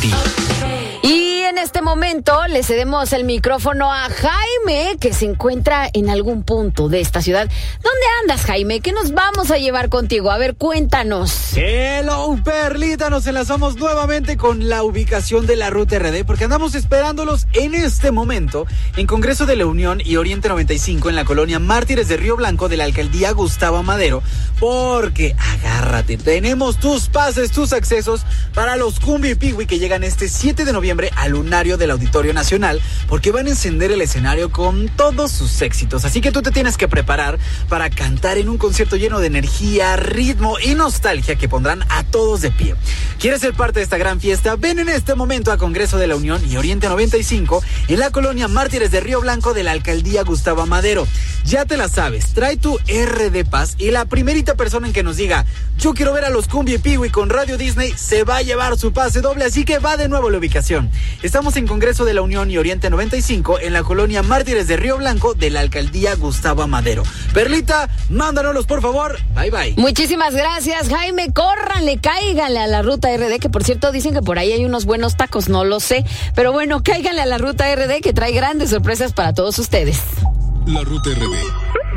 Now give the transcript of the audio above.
ti. Y en este momento le cedemos el micrófono a Jaime, que se encuentra en algún punto de esta ciudad. ¿Dónde andas, Jaime? ¿Qué nos vamos a llevar contigo? A ver, cuéntanos. Hello, Perlita, nos enlazamos nuevamente con la ubicación de la Ruta RD, porque andamos esperándolos en este momento en Congreso de la Unión y Oriente 95 en la colonia Mártires de Río Blanco de la alcaldía Gustavo Amadero, porque agárrate, tenemos tus pases, tus accesos para los Cumbia y Pigui que llegan este 7 de noviembre al lunario del Auditorio Nacional, porque van a encender el escenario con todos sus éxitos. Así que tú te tienes que preparar para cantar en un concierto lleno de energía, ritmo y nostalgia que pondrán a todos de pie. ¿Quieres ser parte de esta gran fiesta? Ven en este momento a Congreso de la Unión y Oriente 95 en la colonia Mártires de Río Blanco de la alcaldía Gustavo Amadero. Ya te la sabes, trae tu RD Pass y la primerita persona en que nos diga yo quiero ver a los Cumbia y Pigui con Radio Disney se va a llevar su pase doble, así que va de nuevo a la ubicación. Estamos en Congreso de la Unión y Oriente 95 en la colonia Mártires de Río Blanco de la alcaldía Gustavo Amadero. Perlita, mándanoslos por favor. Bye bye. Muchísimas gracias, Jaime. Córranle, cáiganle a la Ruta RD, que por cierto dicen que por ahí hay unos buenos tacos, no lo sé. Pero bueno, cáiganle a la Ruta RD que trae grandes sorpresas para todos ustedes. La Ruta RD.